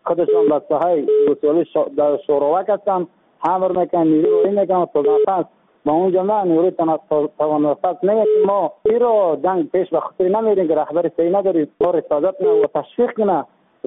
خودشان به ساحه ولسوالی در شوراوک هستند، حمر میکنن، نیروی میکنن، تنفس با اونجا نه نیروی تنفس نمیکنیم. ما این رو جنگ پیش به خطری نمیریم که رهبر صحیح نداریم، ما رسالت نه و تشویق کنه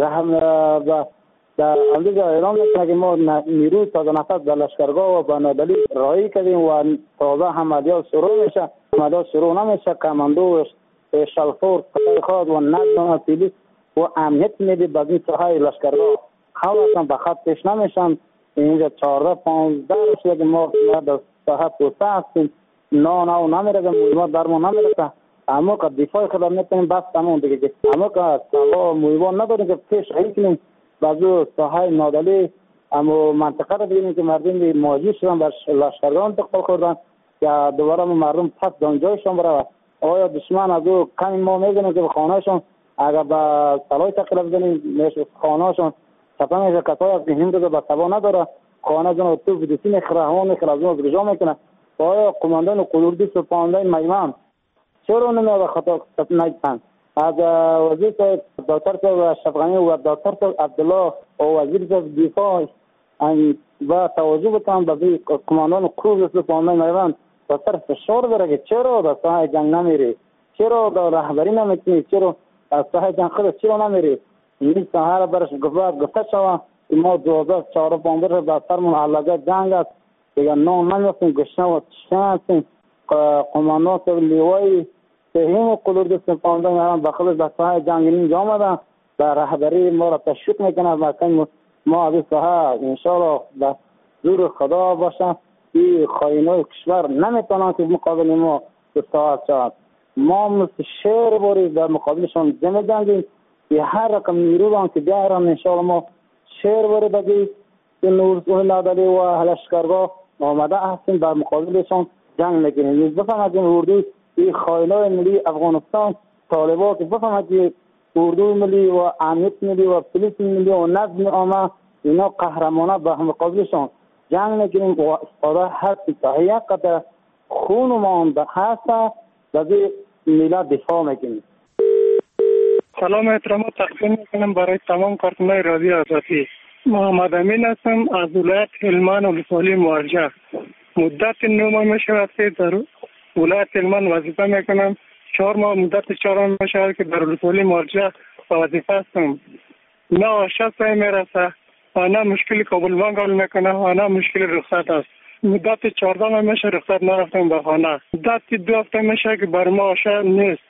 در امریکا اعلام میکنه که ما نیروی تازه‌نفس در لشکرگاه و بنادلی رایی کردیم و تازه عملیات شروع میشه. عملیات شروع نمیشه، کماندو شلفور خود و نظم پلیس و امنیت میده به این ساحه لشکرگاه خواستن به خط پیش نمیشن. اینجا 14-15 شده که ما در ساحه پوسته هستیم، نه نمیرسه، مهمات در ما نمیرسه. اما که دفاع خود میتونیم بس تمام دیگه، اما که سوا مهمات نداریم که پیش رایی کنیم بعضو ساحه نادلی. اما منطقه رو بگیریم که مردم مواجه شدن بر لشکرگاه انتقال کردن یا دوباره مردم پس دانجایشان برای آیا دشمن از او کمی ما میدونیم که به خانهشون اگر به سلای تقریب بزنیم میشه خانهشون چطور میشه کسایی از که هند رو به سبا نداره خانه جان و تو بدیسی میخره همون میخره از اون از رجا میکنه. آیا قماندان قلوردی سپاندان میمان چرا نمیاد خطا نیستن از وزیر دکتر صاحب شفقانی و دکتر صاحب عبدالله و وزیر صاحب دفاع و توجه بکنم به قماندان قلوردی سپاندان میمان و سر فشار داره که چرا در ساحه جنگ نمیری، چرا در رهبری نمیکنی، چرا در ساحه جنگ خود چرا نمیری. این ساحه را برش گفته شود ما 2014 را به سرمون علاقه جنگ است دیگه نام نمیستیم گشنه و تشنه هستیم. قماندان صاحب لیوای فهیم قلوردی سپاندان میمان به خود در ساحه جنگ اینجا آمدن در رهبری ما را تشویق میکنه و ما از این ساحه انشاءالله به زور خدا باشه این خائنای کشور نمیتونن که مقابل ما استعاد شود. ما مثل شیر باری در مقابلشان جنگیم یه هر رقم نیروان که بیارن انشاءالله ما شیر باری بگید این نور نادلی و لشکرگاه آمده هستیم در مقابلشان جنگ نگیریم. بفهمد این اردوی این خائنای ملی افغانستان طالبا که بفهمد که اردوی ملی و امنیت ملی و پلیس ملی و نظم عامه اینا قهرمانه به مقابلشان جنگ نگیریم و استفاده هستی تا یک قطع خون ما هست و ملت دفاع میکنیم. سلام احترامات تقدیم میکنم برای تمام کارکنان رادیو آزادی. محمد امین هستم از ولایت هلمند ولسوالی موجه. مدت 9 ماه میشود که در ولایت هلمند وظیفه میکنم. 4 ماه مدت 4 ماه میشود که در ولسوالی موجه وظیفه هستم. نه آشست میرسه، نه مشکل کابل منگال میکنه، نه مشکل رخصت است. مدت 14 ماه میشه رخصت نرفتم به خانه. مدت 2 هفته میشه که بر ما آشست نیست.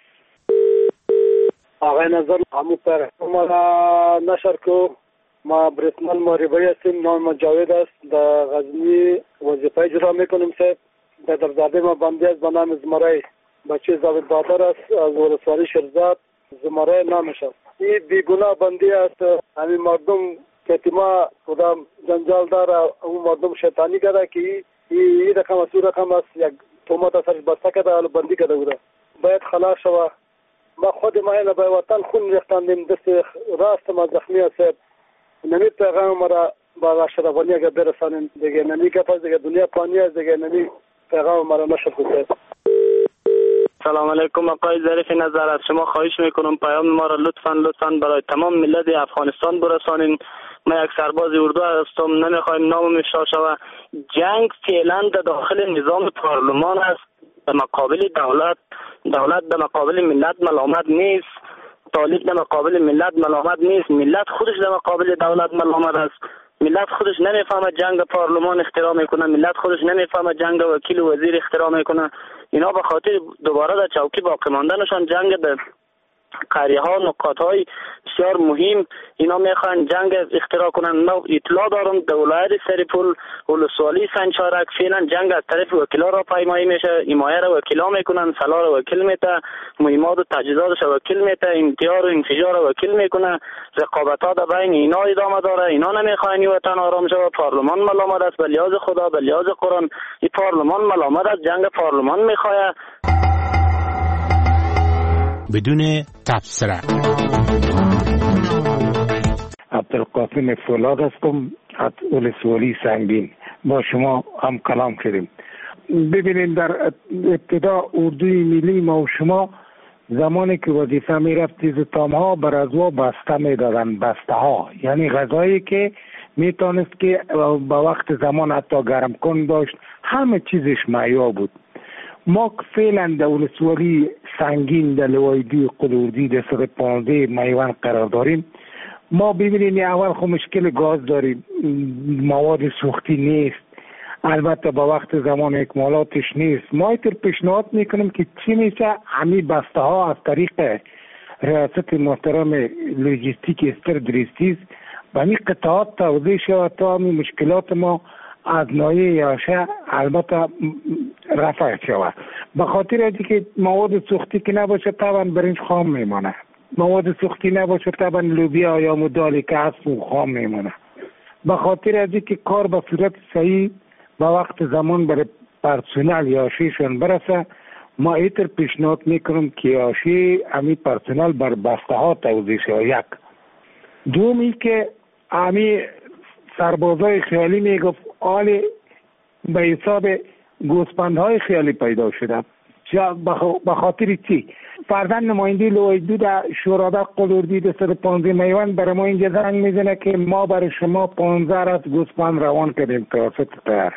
آقای نظر همون پر ما را نشر کو ما برسمال ماریبایی هستیم. نام جاوید است، در غزنی وظیفه اجرا میکنیم. در درزاده ما بندی است به نام زمره، بچه زاوید بادر است از ولسوالی شیرزاد، زمره نامش است. این بیگناه بندی است. همین مردم که ما خدا جنجال داره، اون مردم شیطانی کرده که این رقم است اون رقم است، یک تومت اثرش بسته کرده حالا بندی کرده بوده، باید خلاص شود. ما خود ما اینه به وطن خون ریختندیم، دست راست ما زخمی است. نمی پیغام ما را با اشرفانی اگر برسانیم دیگه نمی گفت دیگه دنیا پانی است دیگه نمی پیغام ما را نشر کنید. سلام علیکم آقای ظریف نظر، از شما خواهش میکنم پیام ما را لطفاً برای تمام ملت افغانستان برسانین. ما یک سرباز اردو هستم، نمیخوایم نامم افشا شود. جنگ فعلا در داخل نظام پارلمان است، در مقابل دولت در مقابل ملت ملامت نیست، طالب در مقابل ملت ملامت نیست، ملت خودش در مقابل دولت ملامت است. ملت خودش نمیفهمه جنگ پارلمان اختراع میکنه، ملت خودش نمیفهمه جنگ وکیل و وزیر اختراع میکنه. اینا به خاطر دوباره در چوکی باقی ماندنشان جنگ در قریه ها نقاط های بسیار مهم اینا میخوان جنگ اختراع کنن. من اطلاع دارم در ولایت سریپول ولسوالی سنچارک فعلا جنگ از طرف وکیلا را پیمایی میشه، حمایه را وکیلا میکنن، سلا را وکیل میته، مهمات و تجهیزاتش وکیل میته، انتحار و انفجار را وکیل میکنه. رقابت ها در بین اینا ادامه داره. اینا نمیخوان وطن آرام شود. پارلمان ملامت است، به لحاظ خدا به لحاظ قرآن این پارلمان ملامت است، جنگ پارلمان میخواد. بدون تبصره. عبدالقاسم فولاد هستم از ولسوالی سنگین. با شما هم کلام کردیم. ببینید در ابتدا اردوی ملی ما و شما زمانی که وظیفه میرفت تیزتام ها بر از او بسته میدادن، بسته ها یعنی غذایی که میتونست که با وقت زمان حتی گرم کن داشت، همه چیزش معیار بود. ما فعلا در ولسوالی سنگین در لوایدی قلوردی در 115 میوان قرار داریم. ما ببینیم اول خب مشکل گاز داریم، مواد سوختی نیست، البته با وقت زمان اکمالاتش نیست. ما ایتر پیشنهاد میکنیم که چی میشه همی بسته ها از طریق ریاست محترم لوجستیک استر دریستیز به همی قطعات توضیح شود تا همی مشکلات ما از نایه یاشه البته رفع شود. به خاطر اینکه که مواد سوختی که نباشه طبعا برنج خام میمانه، مواد سوختی نباشه طبعا لوبیا یا مدالی که هست خام میمانه. به خاطر اینکه که کار به صورت صحیح با وقت زمان برای پرسنل یاشیشون برسه، ما ایتر پیشنهاد میکنم که یاشی امی پرسنل بر بسته ها توزیع شود. یک دومی که امی سربازای خیالی میگفت آلی به حساب گوسپندهای خیالی پیدا شده. به خاطر چی؟ فرزند نماینده لوایدو در شورابه قلوردی در 115 میوان برای ما اینجا زنگ میزنه که ما برای شما 15 از گوسپند روان کردیم توسط تیاره.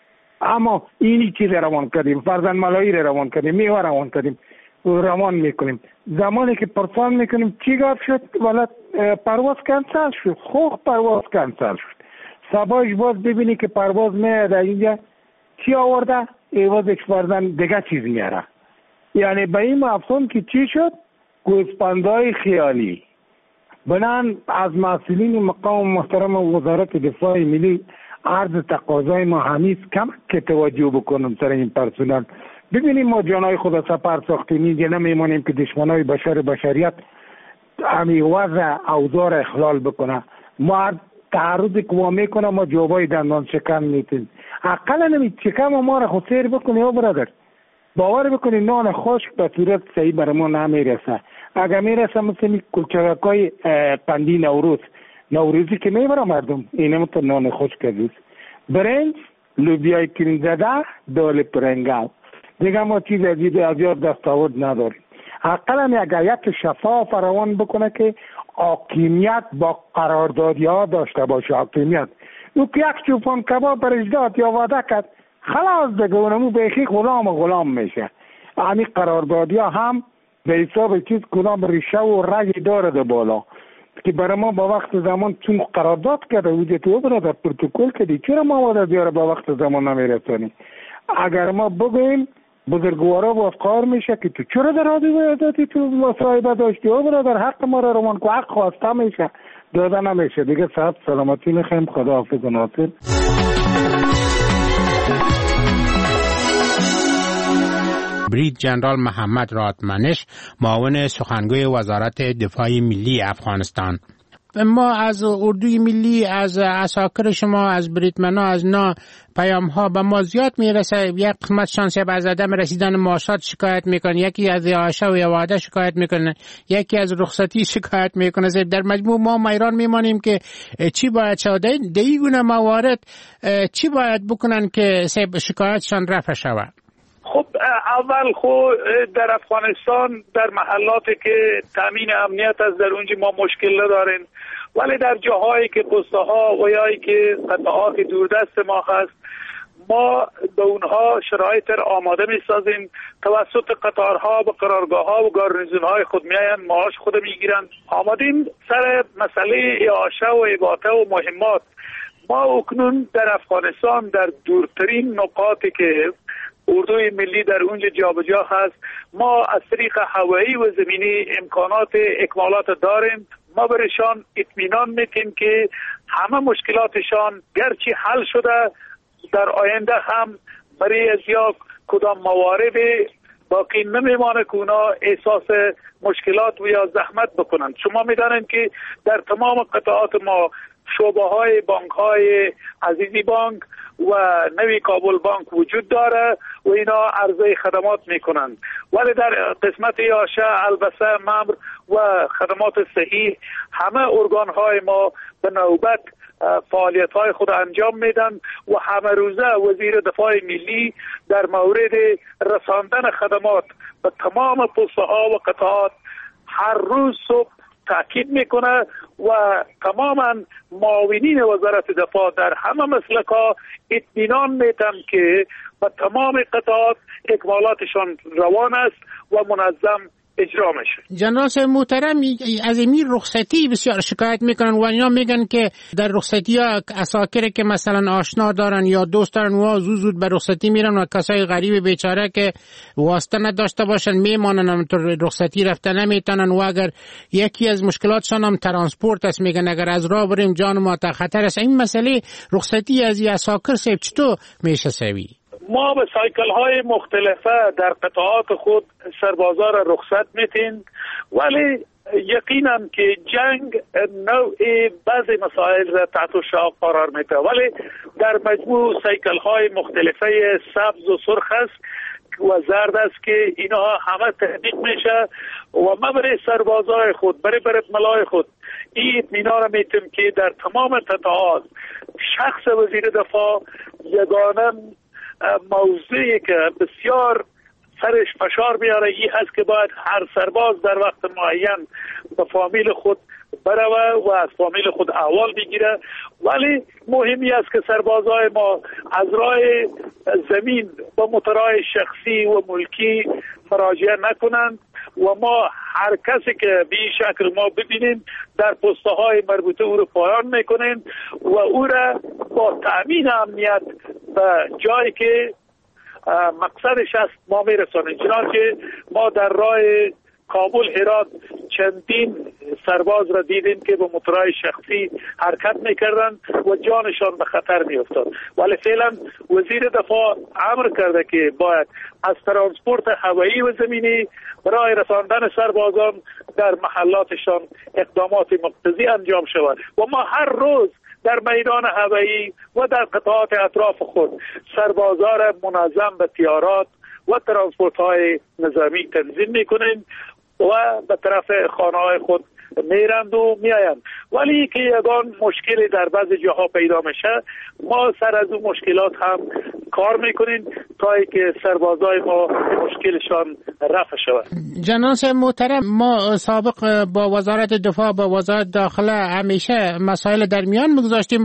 اما اینی چیز روان کردیم، فرزند ملایی روان کردیم، میوه روان کردیم، روان میکنیم. زمانی که پرسان میکنیم چی گفت شد؟ ولد پرواز کنسل شد. خوب پرواز کنسل شد. صبحش باز ببینی که پرواز میاد اینجا چی آورده؟ ایوازش فرزند دیگه چیز میاره. یعنی به این افسون که چی شد؟ گوسپندهای خیالی. بنان از مسئولین مقام محترم وزارت دفاع ملی عرض تقاضای ما همیست کم که توجه بکنم سر این پرسنل. ببینیم ما جانای خود سپر ساختیم، اینجا نمیمانیم که دشمنای بشریت همی وضع اوضاع اخلال بکنه. ما تعرض که ما میکنه ما جوابای دندان شکن میتیم. اقلا نمی چکم ما را خود سیر بکنی یا برادر، باور بکنی نان خشک به صورت صحیح برای ما نمیرسه. اگر میرسه مثل کلچرکای پندی نوروزی که میبره مردم اینه مثل نان خشک دوست. برنج، لوبیای کریم زده، دال پرنگل دیگه ما چیز از یاد دستاورد نداریم. اقلا اگر یک شفاف روان بکنه که حاکمیت با قراردادی ها داشته باشه. حاکمیت او که یک چوپان کباب برش داد یا وعده کرد خلاص دیگه اونمو بیخی غلام میشه. همین قراردادی ها هم به حساب چیز کدام ریشه و رگ داره ده بالا که برای ما با وقت زمان چون قرارداد کرده وجه تو برادر پروتکل کردی چرا مواد دیاره با وقت زمان نمیرسانی؟ اگر ما بگویم بزرگوارا با افکار میشه که تو چرا در حادی ویداتی تو مصاحبه داشتی و برادر حق ما را روان که حق خواسته میشه داده نمیشه. دیگه صحت سلامتی میخوایم. خدا حافظ و ناصر. برید جنرال محمد رادمنش، معاون سخنگوی وزارت دفاع ملی افغانستان. ما از اردوی ملی، از عساکر شما، از بریتمنا، از نا پیام ها به ما زیاد میرسه. یک قسمت شانسی از عدم رسیدن معاشات شکایت میکنه، یکی از یاشه و یواده شکایت میکنه، یکی از رخصتی شکایت میکنه. در مجموع ما ایران میمانیم که چی باید شود؟ دیگونه موارد چی باید بکنن که شکایتشان رفع شود؟ خب اول خود در افغانستان در محلاتی که تامین امنیت از در اونجا ما مشکل نداریم، ولی در جاهایی که پست‌ها و یایی که قطعات دوردست ما هست ما به اونها شرایط آماده میسازیم. توسط قطارها به قرارگاه‌ها و گارنیزون‌های خود میاین، معاش خود میگیرن. آمادیم سر مسئله اعاشه و اباطه و مهمات. ما اکنون در افغانستان در دورترین نقاطی که اردوی ملی در اونجا جابجا هست ما از طریق هوایی و زمینی امکانات اکمالات داریم. ما برشان اطمینان میتیم که همه مشکلاتشان گرچه حل شده در آینده هم برای از یا کدام موارد باقی نمیمانه که اونا احساس مشکلات و یا زحمت بکنند. شما میدانید که در تمام قطعات ما شعبه های بانک های عزیزی بانک و نوی کابل بانک وجود داره و اینا عرضه خدمات میکنند، ولی در قسمت یاشه، البسه، ممر و خدمات صحیح همه ارگان های ما به نوبت فعالیت های خود انجام میدن و همه روزه وزیر دفاع ملی در مورد رساندن خدمات به تمام پسته ها و قطعات هر روز صبح تاکید میکنه و تماما معاونین وزارت دفاع در همه مسلک‌ها اطمینان میدن که به تمام قطعات اکمالاتشان روان است و منظم اجرا میشه. جنرال صاحب محترم، از این رخصتی بسیار شکایت میکنن و اینا میگن که در رخصتی ها اساکر که مثلا آشنا دارن یا دوست دارن و زود به رخصتی میرن و کسای غریب بیچاره که واسطه نداشته باشن میمانن، همونطور رخصتی رفته نمیتونن و اگر یکی از مشکلاتشان هم ترانسپورت است، میگن اگر از راه بریم جان ما تا خطر است. این مسئله رخصتی از اساکر صاحب چطور میشه سوی؟ ما به سایکل های مختلفه در قطعات خود سربازا را رخصت میتین، ولی یقینا که جنگ نوع بعضی مسائل را تحت شعاع قرار میده، ولی در مجموع سایکل های مختلفه سبز و سرخ است و زرد است که اینها همه تطبیق میشه و ما برای سربازای خود، برای برادملای خود این اطمینان را میتیم که در تمام قطعات شخص وزیر دفاع یگانه موضوعی که بسیار سرش فشار میاره این هست که باید هر سرباز در وقت معین به فامیل خود بروه و از فامیل خود احوال بگیره، ولی مهمی است که سربازای ما از راه زمین با موتورهای شخصی و ملکی فراجعه نکنند و ما هر کسی که به این شکل ما ببینیم در پسته های مربوطه او رو پایان میکنیم و او را با تأمین امنیت به جایی که مقصدش است ما میرسانیم. چنانچه ما در راه کابل هرات چندین سرباز را دیدیم که با موتورهای شخصی حرکت میکردن و جانشان به خطر میافتاد، ولی فعلا وزیر دفاع امر کرده که باید از ترانسپورت هوایی و زمینی برای رساندن سربازان در محلاتشان اقدامات مقتضی انجام شود و ما هر روز در میدان هوایی و در قطعات اطراف خود سربازان را منظم به طیارات و ترانسپورت های نظامی تنظیم میکنیم و به طرف خانه های خود میرند و میآیند، ولی که یگان مشکلی در بعضی جاها پیدا میشه ما سر از اون مشکلات هم کار میکنیم تا اینکه سربازای ما مشکلشان رفع شود. جناب صاحب محترم، ما سابق با وزارت دفاع با وزارت داخله همیشه مسائل در میان میگذاشتیم،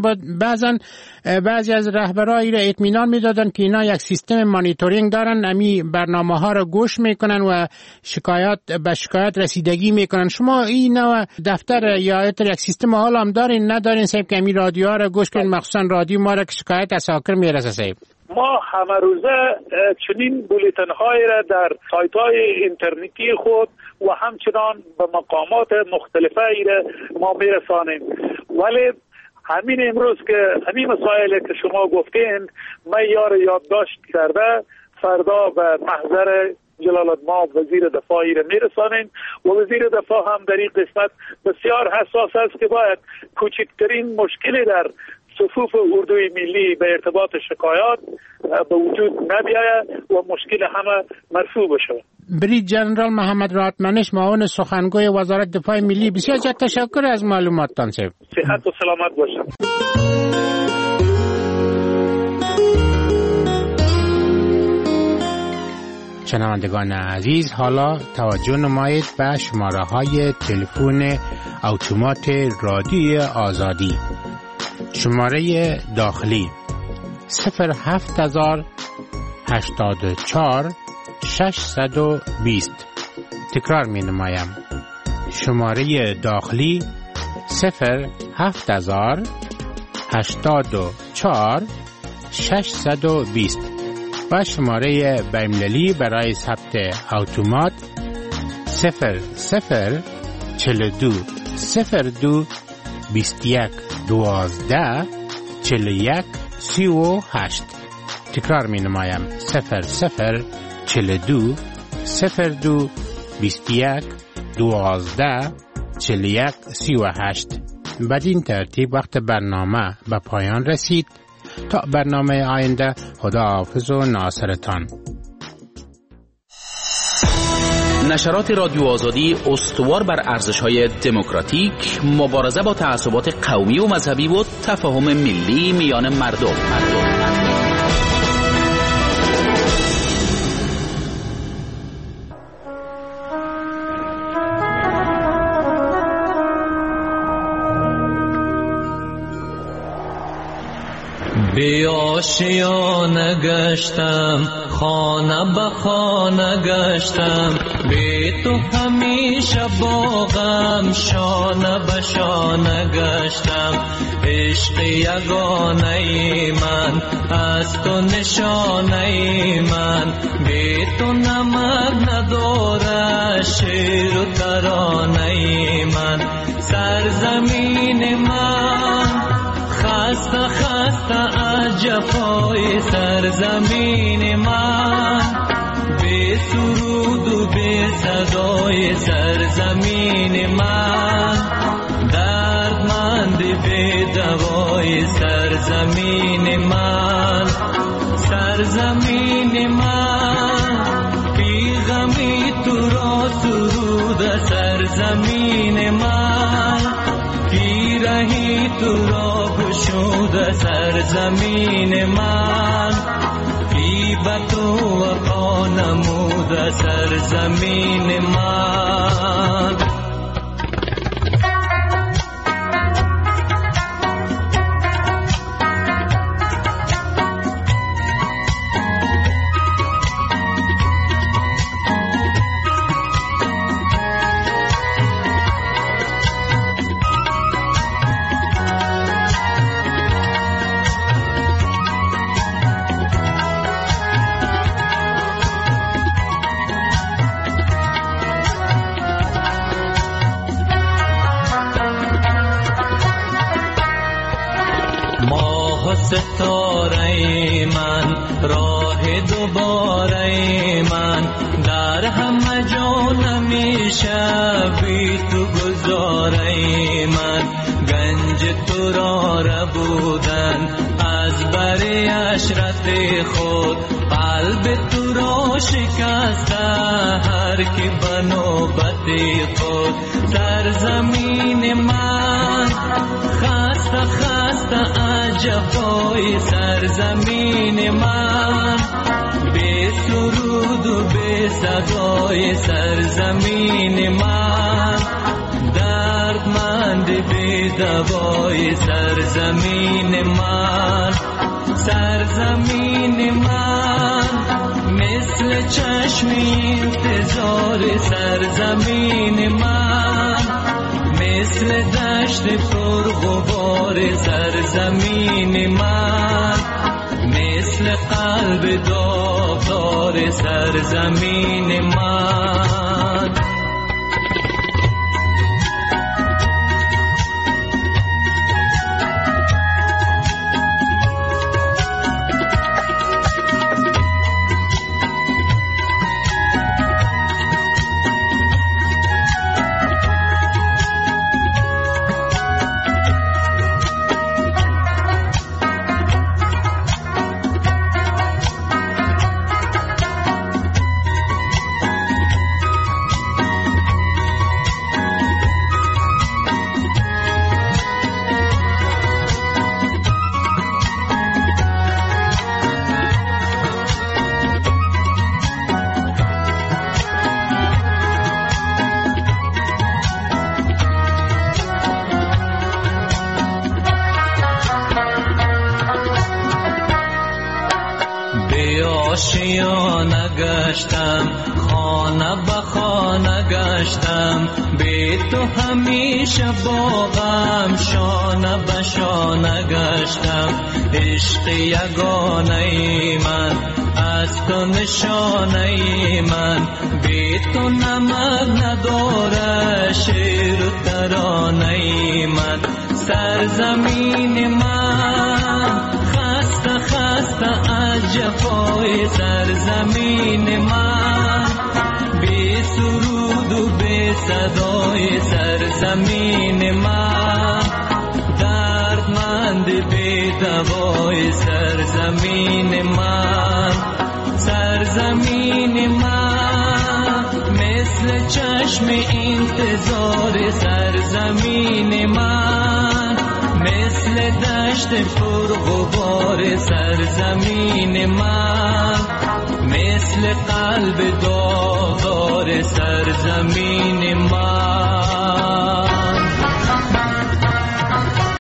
بعضی از رهبرایی را اطمینان میدادن که اینا یک سیستم مانیتورینگ دارن، امی برنامه ها را گوش میکنن و به شکایت رسیدگی میکنن. شما این نوع دفتر یا یک سیستم حال هم دارین ندارین صاحب که امی رادیو ها را گوش کنین، مخصوصا رادیو ما را که شکایت اساکر میرسه صاحب؟ ما همه روزه چنین بولیتن های را در سایت های اینترنتی خود و همچنان به مقامات مختلفه ای را ما میرسانیم، ولی همین امروز که همین مسائل که شما گفتین ما یادداشت کرده فردا به محضر جلالالمآب وزیر دفاعی را میرسانیم و وزیر دفاع هم در این قسمت بسیار حساس است که باید کوچکترین مشکلی در صفوف اردوی ملی به ارتباط شکایات به وجود نبیاید و مشکل همه مرفوع بشه. برید جنرال محمد راتمنش، معاون سخنگوی وزارت دفاع ملی، بسیار تشکر از معلوماتتان صاحب. صحت و سلامت باشید. شنوندگان عزیز، حالا توجه نمایید به شماره‌های تلفن اتومات رادیوی آزادی. شماره داخلی 07084 620. تکرار می نمایم. شماره داخلی 07084 620 و شماره بین‌المللی برای ثبت اتومات 0042 02 21 12 41 38. تکرار می نمایم 0042 02 21 12 41 38. بدین ترتیب وقت برنامه به پایان رسید. تا برنامه آینده، خداحافظ و ناصرتان. نشرات رادیو آزادی استوار بر ارزش‌های دموکراتیک، مبارزه با تعصبات قومی و مذهبی و تفاهم ملی میان مردم. بی آشیانه گشتم، خانه به خانه گشتم، بی تو همیشه با غم شانه به شانه گشتم. عشق یگانه من از تو نشانه من، بی تو نمک نداره شعر و ترانه من. سرزمین من خسته خسته از جفای سرزمین من، بی سرود و بی صدای سرزمین من، دردمند بی دوای سرزمین من. سرزمین من بی غمی تو را سرود سرزمین من، پیرهی تو را گشود سرزمین من، بی به تو وفا نمود سرزمین من. ستاره من راه دوباره من، در همه جا نمیشه بی تو گذاره من. گنج تو را ربودن از بر عشرت خود، قلب تو را شکسته هر کی به نوبت خود. سرزمین من خسته خسته از جفای سرزمین من، بی سرود و بی صدای سرزمین من، دردمند بی دوای سرزمین من. سرزمین من مثل چشم انتظار سرزمین من، مثل دشت پرغبار سرزمین من، مثل قلب داغدار سرزمین من. آشیانه گشتم، خانه به خانه گشتم، بی تو همیشه با غم شانه به شانه گشتم. عشق یگانه من از تو نشانه من، بی تو نمک نداره شعر و ترانه من. سرزمین من خسته خسته از جفای سرزمین من، بی سرود و بی صدای سرزمین من، دردمند بی نوای سرزمین من، سرزمین من مثل چشم انتظار سرزمین من، مثل دشت پرغبار سرزمین من، مثل قلب داغدار سرزمین من.